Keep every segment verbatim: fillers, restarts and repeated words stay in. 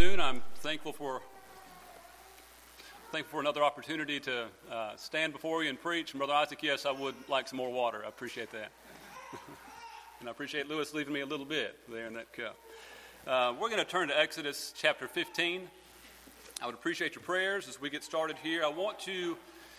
afternoon. I'm thankful for thankful for another opportunity to uh, stand before you and preach. And Brother Isaac, yes, I would like some more water. I appreciate that. And I appreciate Lewis leaving me a little bit there in that cup. Uh, we're going to turn to Exodus chapter fifteen. I would appreciate your prayers as we get started here. I want to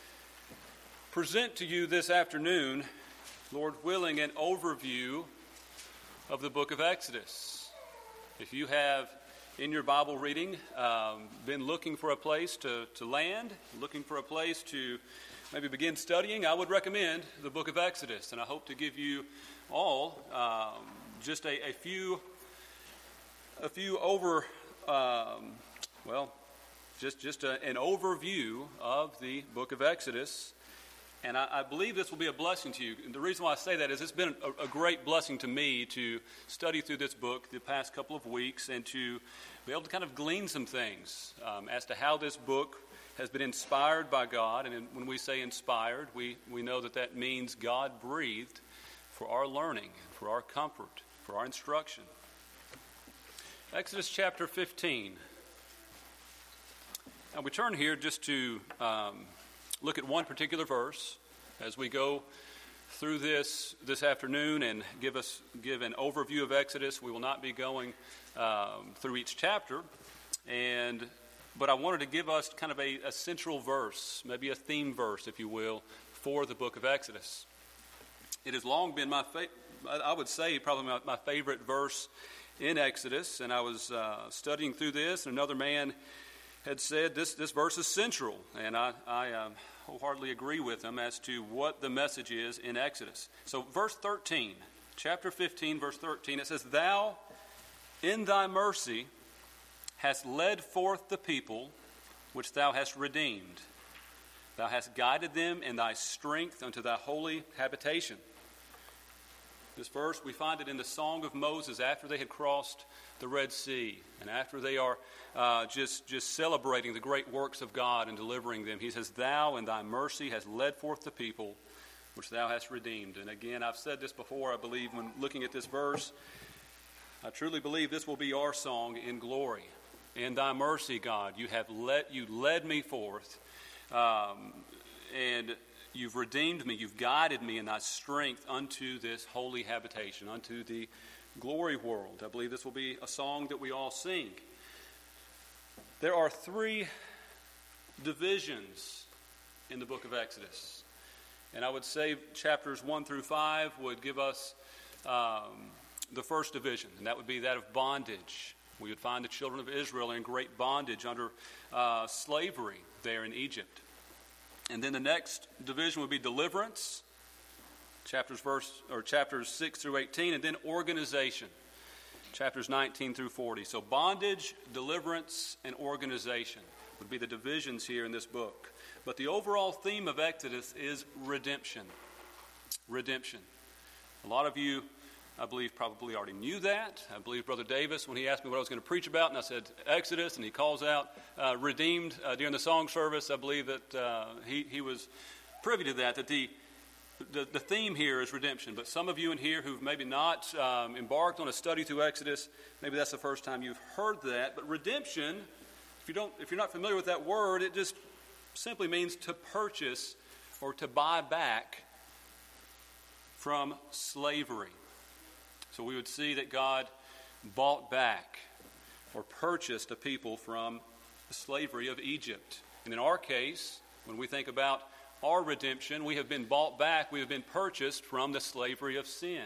present to you this afternoon, Lord willing, an overview of the book of Exodus. If you have, in your Bible reading, um, been looking for a place to, to land, looking for a place to maybe begin studying, I would recommend the book of Exodus. And I hope to give you all um, just a, a few, a few over, um, well, just, just a, an overview of the book of Exodus. And I, I believe this will be a blessing to you. And the reason why I say that is it's been a, a great blessing to me to study through this book the past couple of weeks and to be able to kind of glean some things um, as to how this book has been inspired by God. And in, when we say inspired, we, we know that that means God breathed for our learning, for our comfort, for our instruction. Exodus chapter fifteen. Now we turn here just to um, look at one particular verse as we go through this this afternoon and give us give an overview of Exodus. We will not be going um, through each chapter, and but I wanted to give us kind of a, a central verse, maybe a theme verse, if you will, for the book of Exodus. It has long been my fa- I would say probably my, my favorite verse in Exodus, and I was uh, studying through this, and another man had said this this verse is central, and I, I um, wholeheartedly agree with him as to what the message is in Exodus. So verse thirteen, chapter fifteen, verse thirteen, it says, "Thou in thy mercy hast led forth the people which thou hast redeemed. Thou hast guided them in thy strength unto thy holy habitation." This verse, we find it in the Song of Moses after they had crossed the Red Sea and after they are uh, just, just celebrating the great works of God and delivering them. He says, "Thou in thy mercy hast led forth the people which thou hast redeemed." And again, I've said this before, I believe, when looking at this verse, I truly believe this will be our song in glory. In thy mercy, God, you have let you led me forth, um, and you've redeemed me, you've guided me in thy strength unto this holy habitation, unto the glory world. I believe this will be a song that we all sing. There are three divisions in the book of Exodus. And I would say chapters one through five would give us um, the first division, and that would be that of bondage. We would find the children of Israel in great bondage under uh, slavery there in Egypt. And then the next division would be deliverance, chapters verse or chapters six through eighteen, and then organization, chapters nineteen through forty. So bondage, deliverance, and organization would be the divisions here in this book. But the overall theme of Exodus is redemption. Redemption. A lot of you, I believe, probably already knew that. I believe Brother Davis, when he asked me what I was going to preach about, and I said Exodus, and he calls out uh, redeemed uh, during the song service, I believe that uh, he, he was privy to that, that the, the the theme here is redemption. But some of you in here who've maybe not um, embarked on a study through Exodus, maybe that's the first time you've heard that. But redemption, if you don't, if you're not familiar with that word, it just simply means to purchase or to buy back from slavery. So we would see that God bought back or purchased a people from the slavery of Egypt. And in our case, when we think about our redemption, we have been bought back, we have been purchased from the slavery of sin.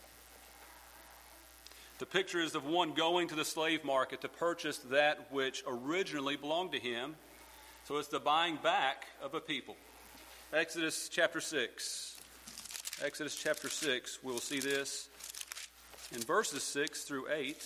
The picture is of one going to the slave market to purchase that which originally belonged to him. So it's the buying back of a people. Exodus chapter six. Exodus chapter six, we'll see this. In verses six through eight,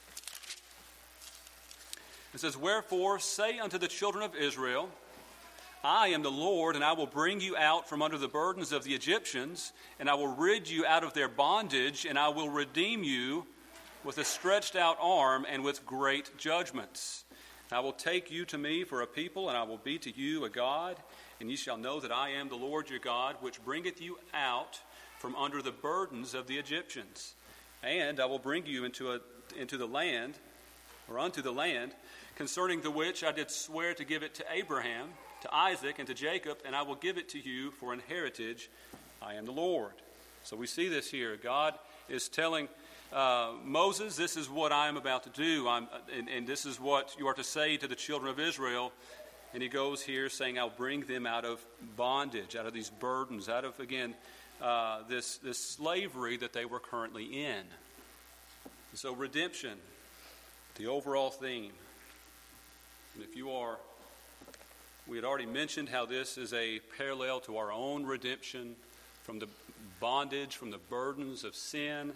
it says, "Wherefore say unto the children of Israel, I am the Lord, and I will bring you out from under the burdens of the Egyptians, and I will rid you out of their bondage, and I will redeem you with a stretched out arm and with great judgments. I will take you to me for a people, and I will be to you a God, and ye shall know that I am the Lord your God, which bringeth you out from under the burdens of the Egyptians. And I will bring you into a into the land or unto the land, concerning the which I did swear to give it to Abraham, to Isaac, and to Jacob, and I will give it to you for an heritage. I am the Lord. So we see this here. God is telling uh, Moses, this is what I am about to do, I'm, and, and this is what you are to say to the children of Israel. And he goes here saying, I'll bring them out of bondage, out of these burdens, out of, again, uh, this, this slavery that they were currently in. So redemption, the overall theme. And if you are, we had already mentioned how this is a parallel to our own redemption from the bondage, from the burdens of sin.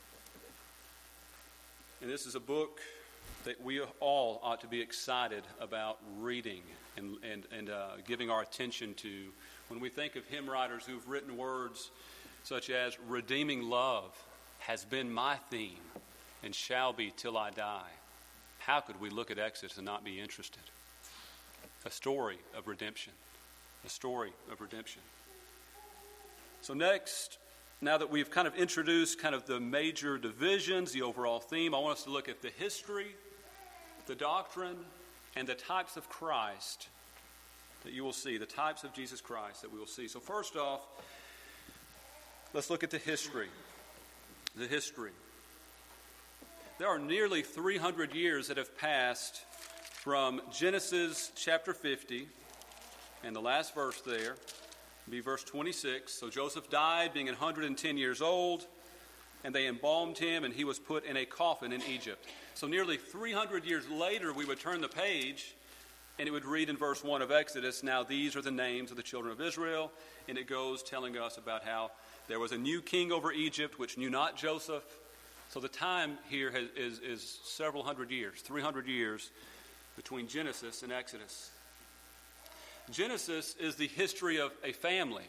And this is a book that we all ought to be excited about reading and, and, and uh, giving our attention to. When we think of hymn writers who've written words such as, redeeming love has been my theme and shall be till I die, how could we look at Exodus and not be interested? A story of redemption. A story of redemption. So next, now that we've kind of introduced kind of the major divisions, the overall theme, I want us to look at the history, the doctrine, and the types of Christ that you will see, the types of Jesus Christ that we will see. So first off, let's look at the history. The history. There are nearly three hundred years that have passed from Genesis chapter fifty, and the last verse there be verse twenty-six. So Joseph died, being one hundred ten years old, and they embalmed him, and he was put in a coffin in Egypt. So nearly three hundred years later, we would turn the page, and it would read in verse one of Exodus, now these are the names of the children of Israel, and it goes telling us about how there was a new king over Egypt, which knew not Joseph. So the time here has, is, is several hundred years, three hundred years between Genesis and Exodus. Genesis is the history of a family.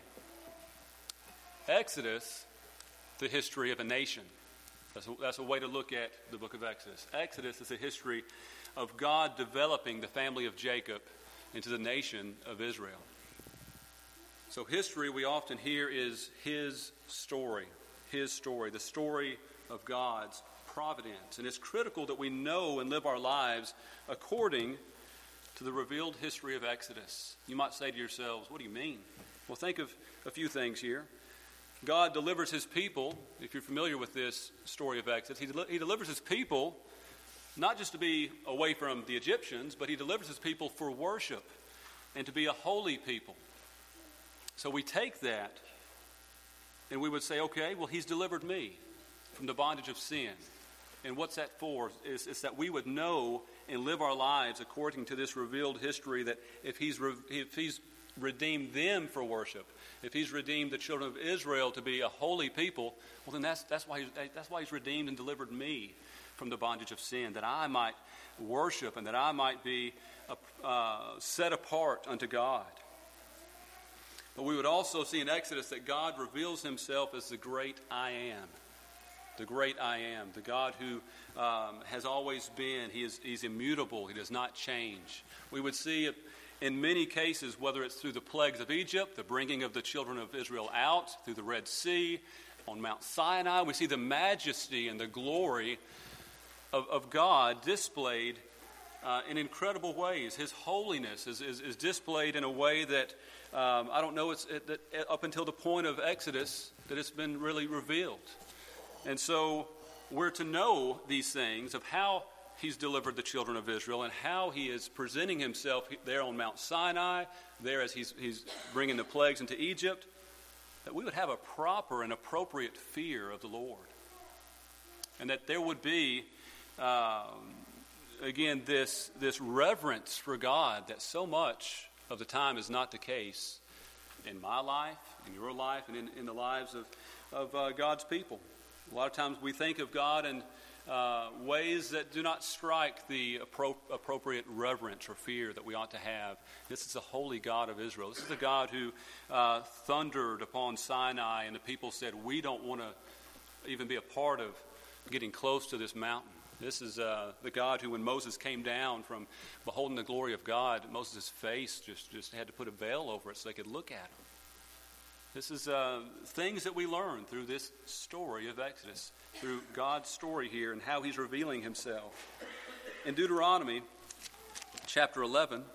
Exodus, the history of a nation. That's a, that's a way to look at the book of Exodus. Exodus is a history of God developing the family of Jacob into the nation of Israel. So history, we often hear, is his story. His story, the story of God's providence. And it's critical that we know and live our lives according to the revealed history of Exodus. You might say to yourselves, what do you mean? Well, think of a few things here. God delivers his people, if you're familiar with this story of Exodus, he, del- he delivers his people not just to be away from the Egyptians, but he delivers his people for worship and to be a holy people. So we take that and we would say, okay, well, he's delivered me from the bondage of sin. And what's that for? Is, is that we would know and live our lives according to this revealed history, that if he's, re- if he's redeemed them for worship, if he's redeemed the children of Israel to be a holy people, well, then that's, that's, why, he's, that's why he's redeemed and delivered me from the bondage of sin, that I might worship and that I might be uh, set apart unto God. But we would also see in Exodus that God reveals himself as the great I am. The great I am, the God who um, has always been. He is he's immutable. He does not change. We would see it in many cases, whether it's through the plagues of Egypt, the bringing of the children of Israel out, through the Red Sea, on Mount Sinai. We see the majesty and the glory of, of God displayed uh, in incredible ways. His holiness is, is, is displayed in a way that um, I don't know, it's it, that up until the point of Exodus, that it's been really revealed. And so we're to know these things of how he's delivered the children of Israel and how he is presenting himself there on Mount Sinai, there as he's, he's bringing the plagues into Egypt, that we would have a proper and appropriate fear of the Lord. And that there would be, uh, again, this, this reverence for God that so much of the time is not the case in my life, in your life, and in, in the lives of, of uh, God's people. A lot of times we think of God in uh, ways that do not strike the appro- appropriate reverence or fear that we ought to have. This is the holy God of Israel. This is the God who uh, thundered upon Sinai, and the people said, we don't want to even be a part of getting close to this mountain. This is uh, the God who, when Moses came down from beholding the glory of God, Moses' face just, just had to put a veil over it so they could look at him. This is uh, things that we learn through this story of Exodus, through God's story here and how he's revealing himself. in Deuteronomy chapter eleven,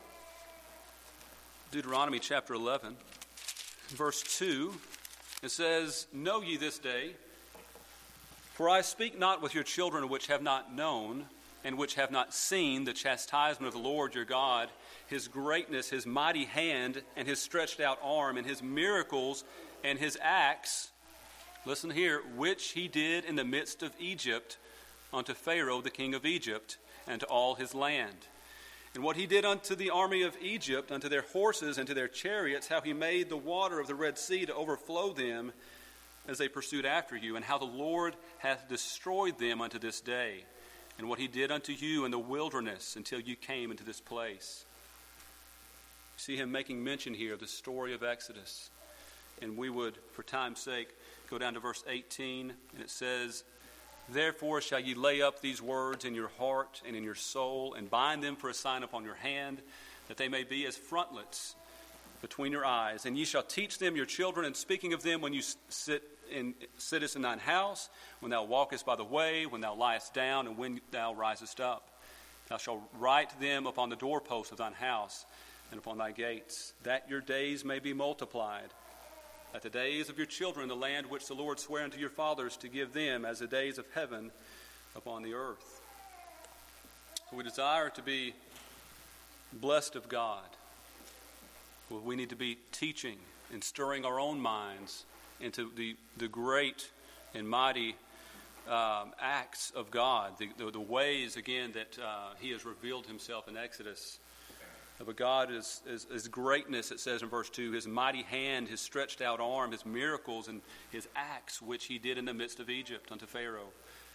Deuteronomy chapter eleven, verse two, it says, "Know ye this day, for I speak not with your children which have not known, and which have not seen the chastisement of the Lord your God, his greatness, his mighty hand, and his stretched out arm, and his miracles, and his acts," listen here, "which he did in the midst of Egypt unto Pharaoh the king of Egypt, and to all his land. And what he did unto the army of Egypt, unto their horses and to their chariots, how he made the water of the Red Sea to overflow them as they pursued after you, and how the Lord hath destroyed them unto this day, and what he did unto you in the wilderness until you came into this place." You see him making mention here of the story of Exodus. And we would, for time's sake, go down to verse eighteen, and it says, "Therefore shall ye lay up these words in your heart and in your soul, and bind them for a sign upon your hand, that they may be as frontlets between your eyes. And ye shall teach them your children, and speaking of them when you sit in, sittest in thine house, when thou walkest by the way, when thou liest down, and when thou risest up. Thou shalt write them upon the doorposts of thine house and upon thy gates, that your days may be multiplied, at the days of your children in the land which the Lord sware unto your fathers to give them as the days of heaven upon the earth." So we desire to be blessed of God. Well, we need to be teaching and stirring our own minds into the, the great and mighty um, acts of God, the, the, the ways, again, that uh, he has revealed himself in Exodus. Of a God, his, his, his greatness, it says in verse two, his mighty hand, his stretched out arm, his miracles, and his acts, which he did in the midst of Egypt unto Pharaoh.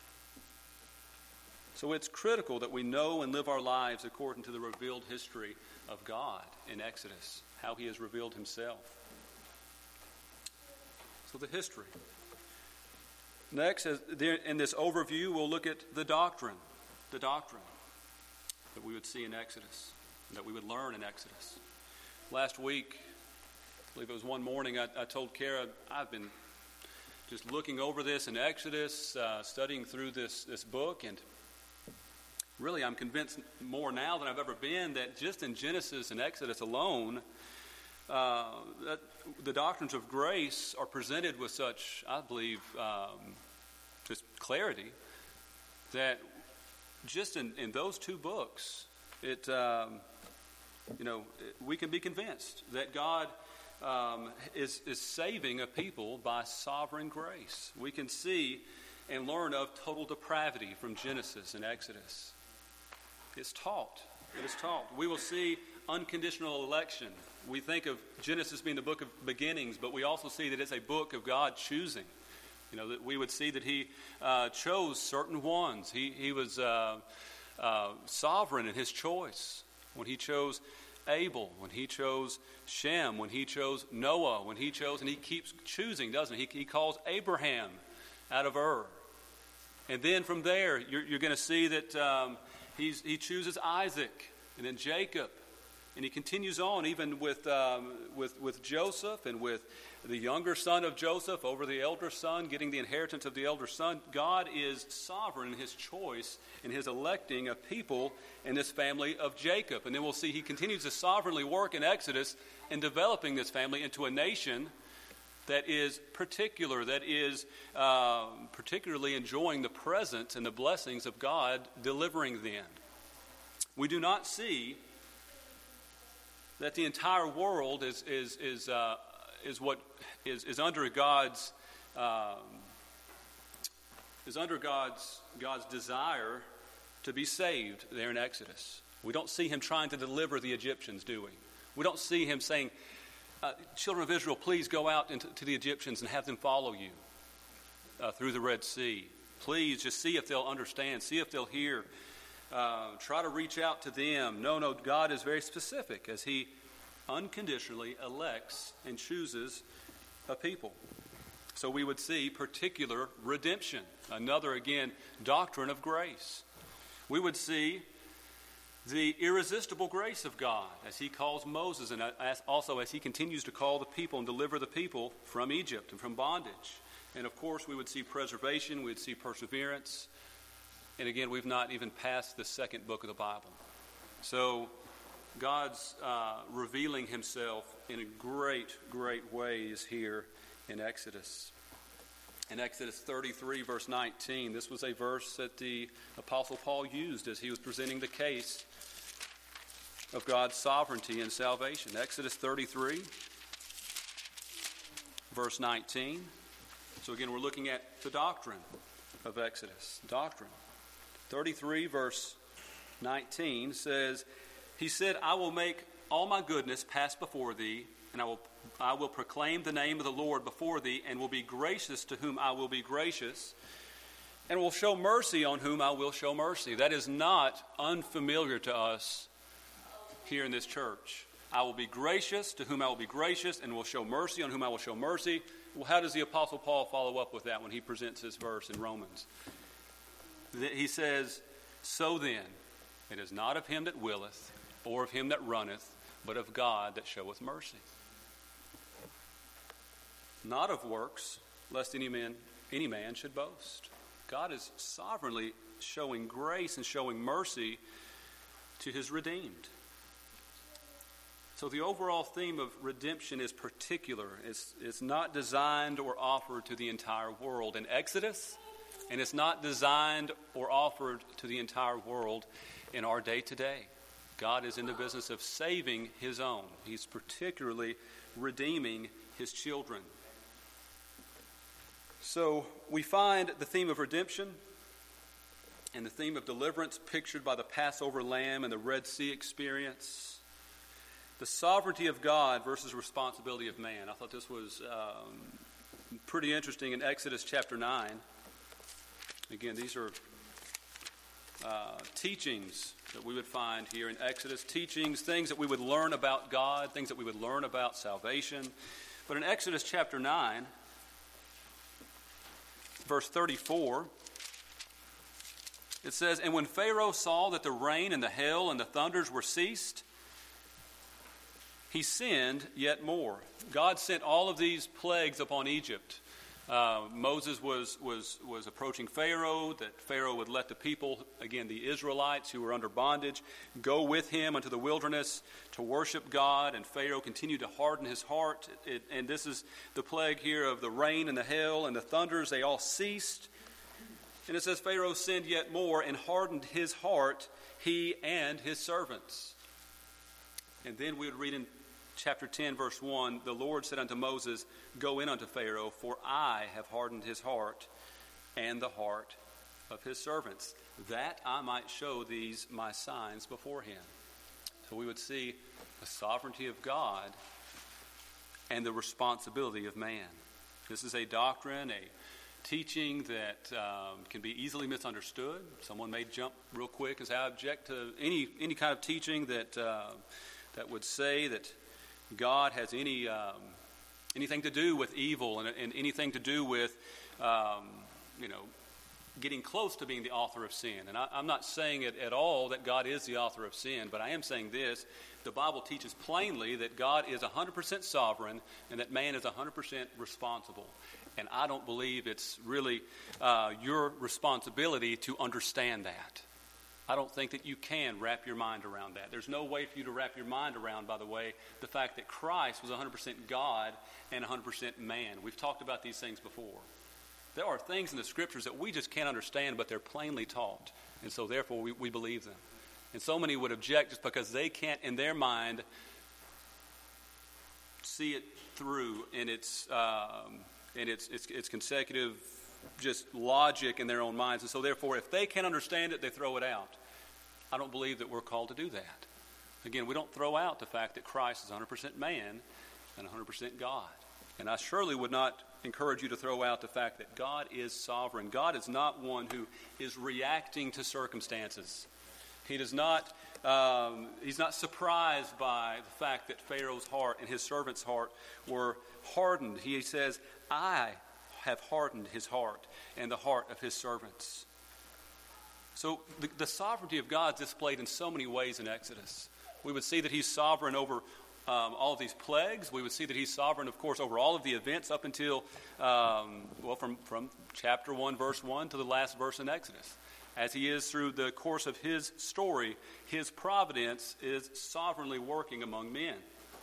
So it's critical that we know and live our lives according to the revealed history of God in Exodus, how he has revealed himself. So the history. Next, in this overview, we'll look at the doctrine, the doctrine that we would see in Exodus, that we would learn in Exodus. Last week, I believe it was one morning, I, I told Kara, I've been just looking over this in Exodus, uh, studying through this, this book, and really I'm convinced more now than I've ever been that just in Genesis and Exodus alone, uh, that the doctrines of grace are presented with such, I believe, um, just clarity, that just in, in those two books, it... Um, You know, we can be convinced that God um, is, is saving a people by sovereign grace. We can see and learn of total depravity from Genesis and Exodus. It's taught. It is taught. We will see unconditional election. We think of Genesis being the book of beginnings, but we also see that it's a book of God choosing. You know, that we would see that he uh, chose certain ones. He, he was uh, uh, sovereign in his choice. When he chose Abel, when he chose Shem, when he chose Noah, when he chose, and he keeps choosing, doesn't he? He, he calls Abraham out of Ur. And then from there, you're, you're going to see that um, he's, he chooses Isaac, and then Jacob. And he continues on even with, um, with, with Joseph and with the younger son of Joseph over the elder son, getting the inheritance of the elder son. God is sovereign in his choice in his electing a people in this family of Jacob. And then we'll see he continues to sovereignly work in Exodus in developing this family into a nation that is particular, that is uh, particularly enjoying the presence and the blessings of God delivering them. We do not see that the entire world is is is uh, is what is is under God's um, is under God's God's desire to be saved there in Exodus. We don't see him trying to deliver the Egyptians, do we? We don't see him saying, uh, "Children of Israel, please go out into, to the Egyptians and have them follow you uh, through the Red Sea. Please just see if they'll understand, see if they'll hear." Uh, try to reach out to them. No, no, God is very specific as he unconditionally elects and chooses a people. So we would see particular redemption, another, again, doctrine of grace. We would see the irresistible grace of God as he calls Moses and as also as he continues to call the people and deliver the people from Egypt and from bondage. And of course, we would see preservation, we would see perseverance. And again, we've not even passed the second book of the Bible. So God's uh, revealing himself in great, great ways here in Exodus. In Exodus thirty-three, verse nineteen, this was a verse that the Apostle Paul used as he was presenting the case of God's sovereignty and salvation. Exodus thirty-three, verse nineteen. So again, we're looking at the doctrine of Exodus. Doctrine. thirty-three, verse nineteen says, he said, I will make all my goodness pass before thee, and I will I will proclaim the name of the Lord before thee, and will be gracious to whom I will be gracious, and will show mercy on whom I will show mercy. That is not unfamiliar to us here in this church. I will be gracious to whom I will be gracious, and will show mercy on whom I will show mercy. Well, how does the Apostle Paul follow up with that when he presents this verse in Romans? He says, so then, it is not of him that willeth, or of him that runneth, but of God that showeth mercy. Not of works, lest any man, any man should boast. God is sovereignly showing grace and showing mercy to his redeemed. So the overall theme of redemption is particular. It's, it's not designed or offered to the entire world in Exodus, and it's not designed or offered to the entire world in our day today. God is in the business of saving his own. He's particularly redeeming his children. So we find the theme of redemption and the theme of deliverance pictured by the Passover lamb and the Red Sea experience. The sovereignty of God versus responsibility of man. I thought this was um, pretty interesting in Exodus chapter nine. Again, these are uh, teachings that we would find here in Exodus. Teachings, things that we would learn about God, things that we would learn about salvation. But in Exodus chapter nine, verse thirty-four, it says, and when Pharaoh saw that the rain and the hail and the thunders were ceased, he sinned yet more. God sent all of these plagues upon Egypt. Uh, Moses was, was, was approaching Pharaoh, that Pharaoh would let the people, again, the Israelites who were under bondage, go with him into the wilderness to worship God, and Pharaoh continued to harden his heart. It, and this is the plague here of the rain and the hail and the thunders. They all ceased. And it says Pharaoh sinned yet more and hardened his heart, he and his servants. And then we would read in chapter ten, verse one, the Lord said unto Moses, go in unto Pharaoh, for I have hardened his heart and the heart of his servants, that I might show these my signs before him. So we would see the sovereignty of God and the responsibility of man. This is a doctrine, a teaching that um, can be easily misunderstood. Someone may jump real quick and say, I object to any any kind of teaching that uh, that would say that God has any um, anything to do with evil and, and anything to do with, um, you know, getting close to being the author of sin. And I, I'm not saying it at all that God is the author of sin, but I am saying this. The Bible teaches plainly that God is one hundred percent sovereign and that man is one hundred percent responsible. And I don't believe it's really uh, your responsibility to understand that. I don't think that you can wrap your mind around that. There's no way for you to wrap your mind around, by the way, the fact that Christ was one hundred percent God and one hundred percent man. We've talked about these things before. There are things in the Scriptures that we just can't understand, but they're plainly taught. And so therefore we, we believe them. And so many would object just because they can't, in their mind, see it through in its, um, in its, its, its consecutive just logic in their own minds. And so therefore, if they can't understand it, they throw it out. I don't believe that we're called to do that. Again, we don't throw out the fact that Christ is one hundred percent man and one hundred percent God. And I surely would not encourage you to throw out the fact that God is sovereign. God is not one who is reacting to circumstances. He does not, um, he's not surprised by the fact that Pharaoh's heart and his servant's heart were hardened. He says, I have hardened his heart and the heart of his servants. So the, the sovereignty of God is displayed in so many ways in Exodus. We would see that he's sovereign over um, all of these plagues. We would see that he's sovereign, of course, over all of the events up until, um, well, from, from chapter one, verse one to the last verse in Exodus. as he is through the course of his story, his providence is sovereignly working among men.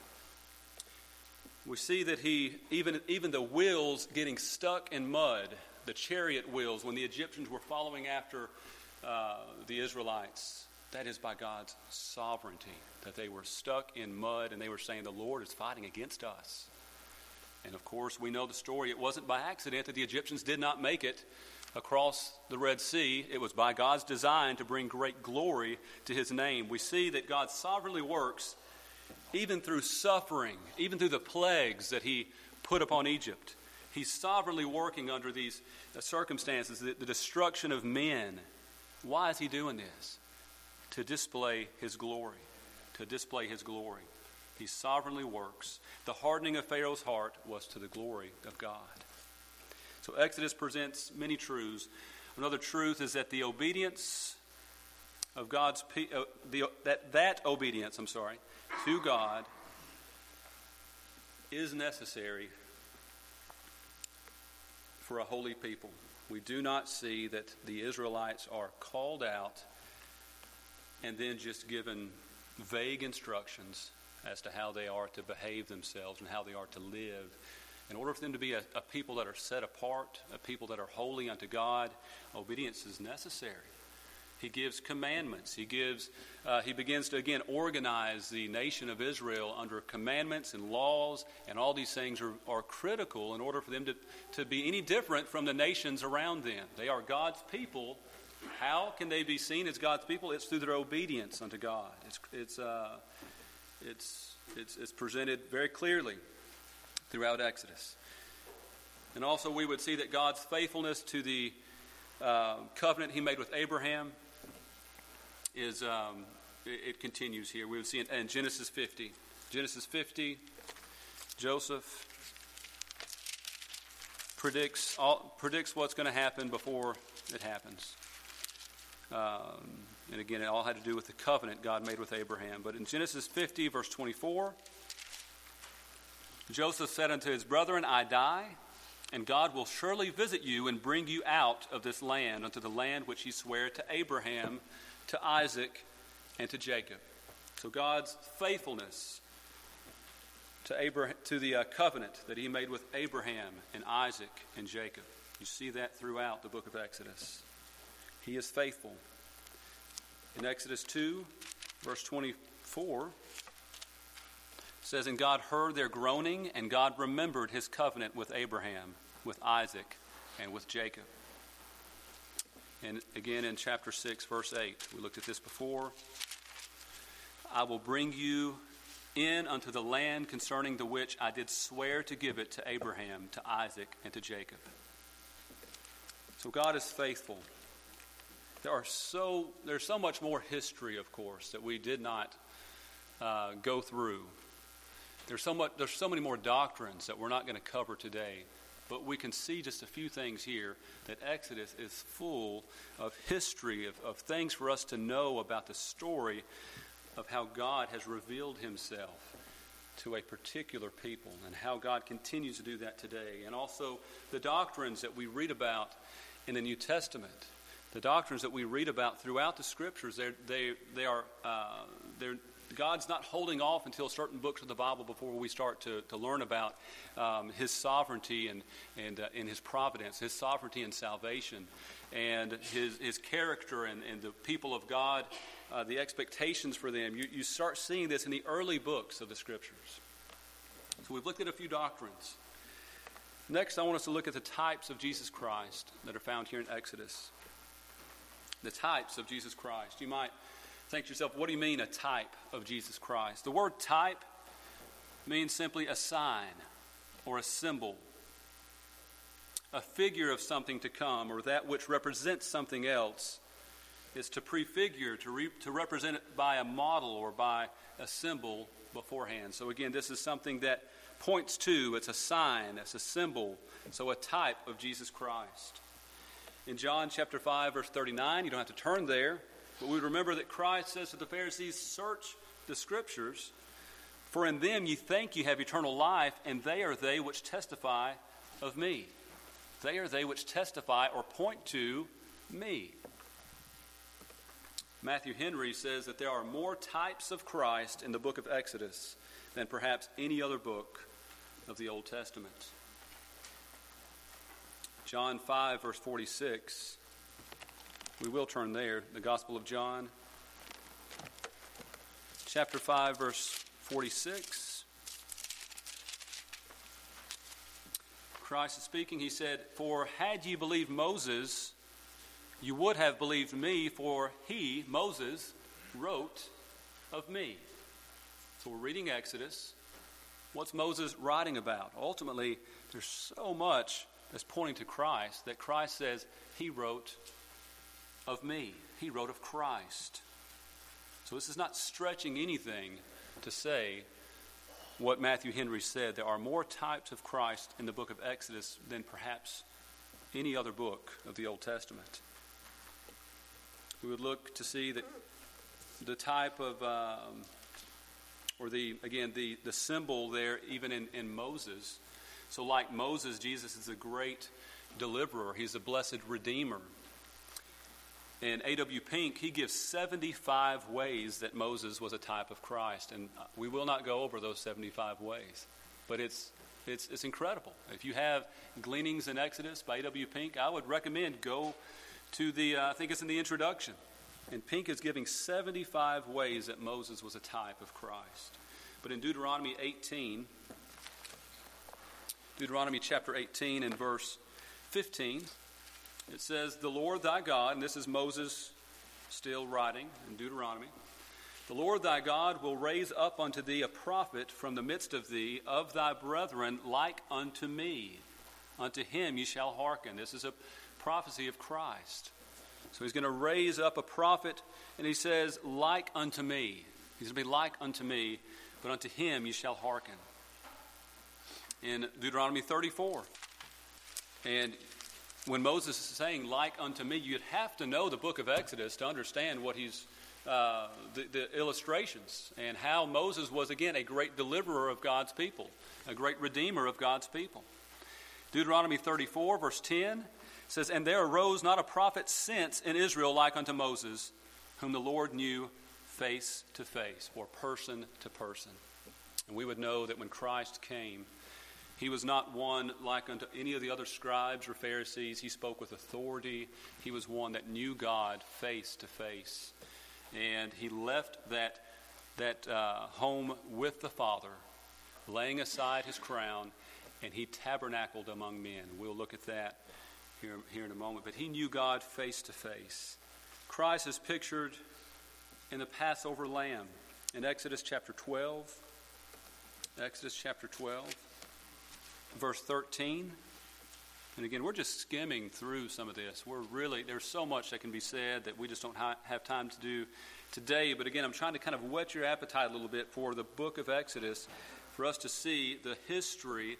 We see that he, even, even the wheels getting stuck in mud, the chariot wheels, when the Egyptians were following after uh, the Israelites, that is by God's sovereignty, that they were stuck in mud and they were saying, the Lord is fighting against us. And of course, we know the story. It wasn't by accident that the Egyptians did not make it across the Red Sea. It was by God's design to bring great glory to his name. We see that God sovereignly works even through suffering, even through the plagues that he put upon Egypt. He's sovereignly working under these circumstances, the, the destruction of men. Why is he doing this? To display his glory. To display his glory. He sovereignly works. The hardening of Pharaoh's heart was to the glory of God. So Exodus presents many truths. Another truth is that the obedience of God's pe- uh, the, that that obedience, I'm sorry, to God is necessary for a holy people. We do not see that the Israelites are called out and then just given vague instructions as to how they are to behave themselves and how they are to live. In order for them to be a, a people that are set apart, a people that are holy unto God, obedience is necessary. He gives commandments. He gives. Uh, he begins to, again, organize the nation of Israel under commandments and laws, and all these things are, are critical in order for them to, to be any different from the nations around them. They are God's people. How can they be seen as God's people? It's through their obedience unto God. It's it's uh, it's it's, it's presented very clearly throughout Exodus. And also we would see that God's faithfulness to the uh, covenant he made with Abraham is, um, it, it continues here. We would see in, in Genesis fifty. Genesis fifty, Joseph predicts, all, predicts what's going to happen before it happens. Um, and again, it all had to do with the covenant God made with Abraham. But in Genesis fifty, verse twenty-four, Joseph said unto his brethren, I die, and God will surely visit you and bring you out of this land unto the land which he sware to Abraham, to Isaac, and to Jacob. So God's faithfulness to Abraham, to the uh, covenant that he made with Abraham and Isaac and Jacob. You see that throughout the book of Exodus. He is faithful. In Exodus two, verse twenty-four, says, and God heard their groaning, and God remembered his covenant with Abraham, with Isaac, and with Jacob. And again in chapter six, verse eight, we looked at this before. I will bring you in unto the land concerning the which I did swear to give it to Abraham, to Isaac, and to Jacob. So God is faithful. There are so there's so much more history, of course, that we did not uh, go through. There's so much, there's so many more doctrines that we're not going to cover today. But we can see just a few things here, that Exodus is full of history, of, of things for us to know about the story of how God has revealed himself to a particular people and how God continues to do that today. And also the doctrines that we read about in the New Testament, the doctrines that we read about throughout the Scriptures, they're, they they are uh, they're God's not holding off until certain books of the Bible before we start to, to learn about um, his sovereignty and and uh, in his providence, his sovereignty and salvation, and his his character and, and the people of God, uh, the expectations for them. You, you start seeing this in the early books of the Scriptures. So we've looked at a few doctrines. Next, I want us to look at the types of Jesus Christ that are found here in Exodus. The types of Jesus Christ. You might think to yourself, what do you mean a type of Jesus Christ? The word type means simply a sign or a symbol, a figure of something to come, or that which represents something else is to prefigure, to, re- to represent it by a model or by a symbol beforehand. So again, this is something that points to, it's a sign, it's a symbol, so a type of Jesus Christ. In John chapter five, verse thirty-nine, you don't have to turn there, but we remember that Christ says to the Pharisees, search the Scriptures, for in them ye think ye have eternal life, and they are they which testify of me. They are they which testify or point to me. Matthew Henry says that there are more types of Christ in the book of Exodus than perhaps any other book of the Old Testament. John five, verse forty-six. We will turn there. The Gospel of John, chapter five, verse forty-six. Christ is speaking. He said, "For had ye believed Moses, you would have believed me, for he, Moses, wrote of me." So we're reading Exodus. What's Moses writing about? Ultimately, there's so much that's pointing to Christ that Christ says he wrote of me. He wrote of Christ. So this is not stretching anything to say what Matthew Henry said. There are more types of Christ in the book of Exodus than perhaps any other book of the Old Testament. We would look to see that the type of, um, or the, again, the, the symbol there, even in, in Moses. So like Moses, Jesus is a great deliverer. He's a blessed redeemer. And A W Pink, he gives seventy-five ways that Moses was a type of Christ. And we will not go over those seventy-five ways. But it's it's it's incredible. If you have Gleanings in Exodus by A W Pink, I would recommend go to the, uh, I think it's in the introduction. And Pink is giving seventy-five ways that Moses was a type of Christ. But in Deuteronomy eighteen, Deuteronomy chapter eighteen and verse fifteen, it says, "The Lord thy God," and this is Moses still writing in Deuteronomy, "the Lord thy God will raise up unto thee a prophet from the midst of thee, of thy brethren, like unto me. Unto him ye shall hearken." This is a prophecy of Christ. So he's going to raise up a prophet, and he says, "like unto me." He's going to be like unto me, but unto him ye shall hearken. In Deuteronomy thirty-four. And when Moses is saying, "like unto me," you'd have to know the book of Exodus to understand what he's, uh, the, the illustrations, and how Moses was, again, a great deliverer of God's people, a great redeemer of God's people. Deuteronomy thirty-four, verse ten says, "And there arose not a prophet since in Israel like unto Moses, whom the Lord knew face to face," or person to person. And we would know that when Christ came, he was not one like unto any of the other scribes or Pharisees. He spoke with authority. He was one that knew God face to face. And he left that, that uh, home with the Father, laying aside his crown, and he tabernacled among men. We'll look at that here, here in a moment. But he knew God face to face. Christ is pictured in the Passover lamb in Exodus chapter twelve. Exodus chapter twelve. Verse thirteen, and again, we're just skimming through some of this. We're really, there's so much that can be said that we just don't ha- have time to do today. But again, I'm trying to kind of whet your appetite a little bit for the book of Exodus, for us to see the history,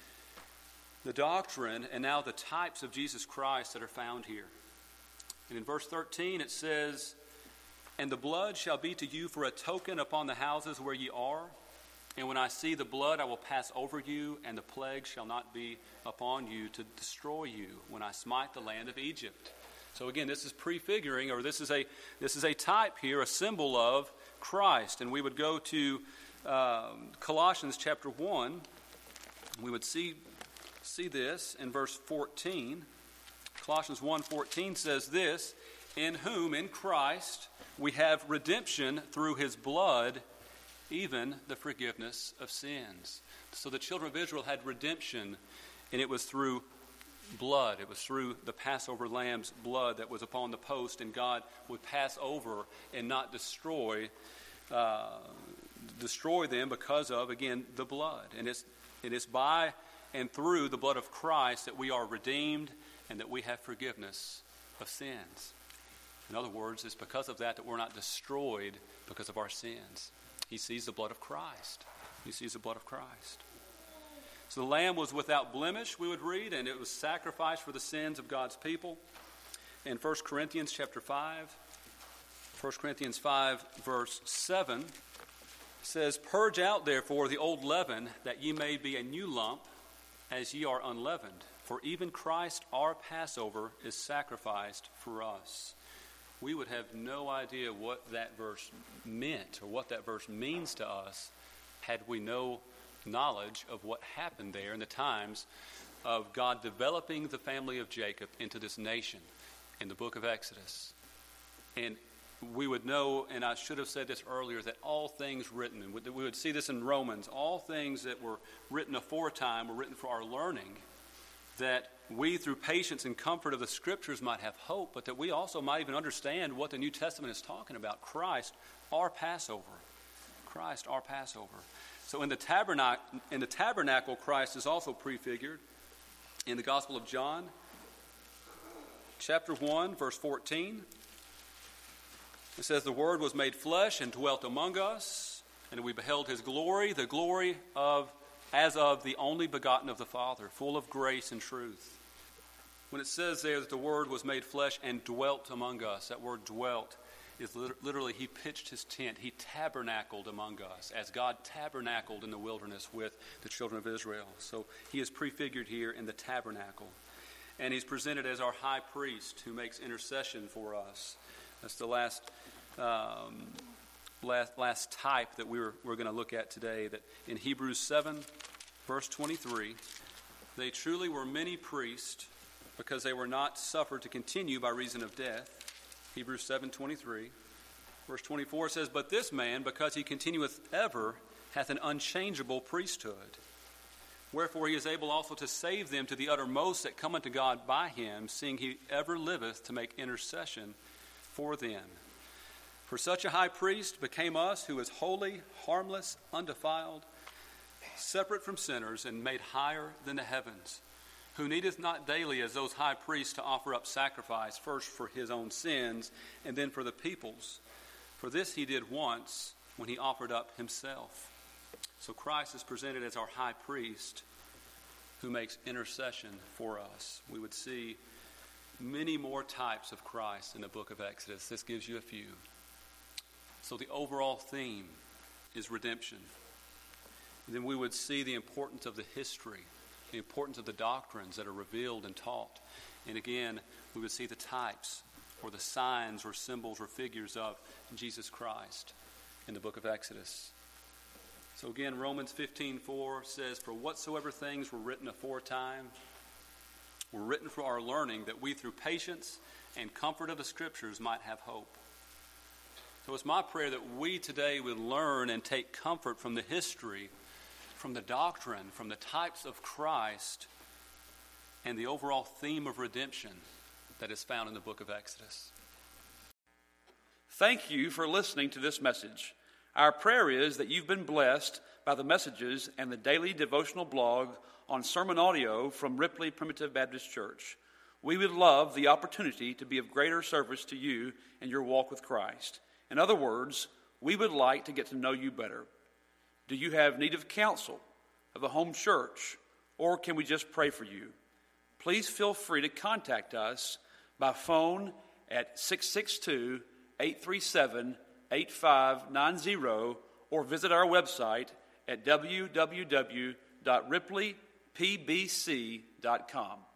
the doctrine, and now the types of Jesus Christ that are found here. And in verse thirteen, it says, "And the blood shall be to you for a token upon the houses where ye are. And when I see the blood, I will pass over you, and the plague shall not be upon you to destroy you when I smite the land of Egypt." So again, this is prefiguring, or this is a this is a type here, a symbol of Christ. And we would go to um, Colossians chapter one. We would see see this in verse fourteen. Colossians one fourteen says this, "In whom, in Christ, we have redemption through his blood, even the forgiveness of sins." So the children of Israel had redemption, and it was through blood. It was through the Passover lamb's blood that was upon the post, and God would pass over and not destroy uh, destroy them because of, again, the blood. And it's, it is by and through the blood of Christ that we are redeemed and that we have forgiveness of sins. In other words, it's because of that that we're not destroyed because of our sins. He sees the blood of Christ. He sees the blood of Christ. So the lamb was without blemish, we would read, and it was sacrificed for the sins of God's people. In First Corinthians chapter five, First Corinthians five, verse seven, says, "Purge out therefore the old leaven, that ye may be a new lump, as ye are unleavened. For even Christ our Passover is sacrificed for us." we would have no idea what that verse meant or what that verse means to us had we no knowledge of what happened there in the times of God developing the family of Jacob into this nation in the book of Exodus. And we would know, and I should have said this earlier, that all things written, and we would see this in Romans, all things that were written aforetime were written for our learning, that we, through patience and comfort of the Scriptures, might have hope, but that we also might even understand what the New Testament is talking about. Christ, our Passover. Christ, our Passover. So in the tabernacle, in the tabernacle, Christ is also prefigured in the Gospel of John, chapter one, verse fourteen. It says, "The Word was made flesh and dwelt among us, and we beheld his glory, the glory of as of the only begotten of the Father, full of grace and truth." When it says there that the Word was made flesh and dwelt among us, that word dwelt is literally he pitched his tent, he tabernacled among us, as God tabernacled in the wilderness with the children of Israel. So he is prefigured here in the tabernacle. And he's presented as our high priest who makes intercession for us. That's the last um, last, last type that we we're, we're going to look at today, that in Hebrews seven, verse twenty-three, they truly were many priests because they were not suffered to continue by reason of death. Hebrews seven twenty-three. Verse twenty-four says, "But this man, because he continueth ever, hath an unchangeable priesthood. Wherefore he is able also to save them to the uttermost that come unto God by him, seeing he ever liveth to make intercession for them. For such a high priest became us, who is holy, harmless, undefiled, separate from sinners, and made higher than the heavens, who needeth not daily as those high priests to offer up sacrifice, first for his own sins, and then for the people's. For this he did once, when he offered up himself." So Christ is presented as our high priest who makes intercession for us. We would see many more types of Christ in the book of Exodus. This gives you a few. So the overall theme is redemption. And then we would see the importance of the history, the importance of the doctrines that are revealed and taught. And again, we would see the types or the signs or symbols or figures of Jesus Christ in the book of Exodus. So again, Romans fifteen four says, "For whatsoever things were written aforetime were written for our learning, that we through patience and comfort of the Scriptures might have hope." So it's my prayer that we today would learn and take comfort from the history, from the doctrine, from the types of Christ, and the overall theme of redemption that is found in the book of Exodus. Thank you for listening to this message. Our prayer is that you've been blessed by the messages and the daily devotional blog on sermon audio from Ripley Primitive Baptist Church. We would love the opportunity to be of greater service to you in your walk with Christ. In other words, we would like to get to know you better. Do you have need of counsel, of a home church, or can we just pray for you? Please feel free to contact us by phone at six six two, eight three seven, eight five nine zero or visit our website at w w w dot ripley p b c dot com.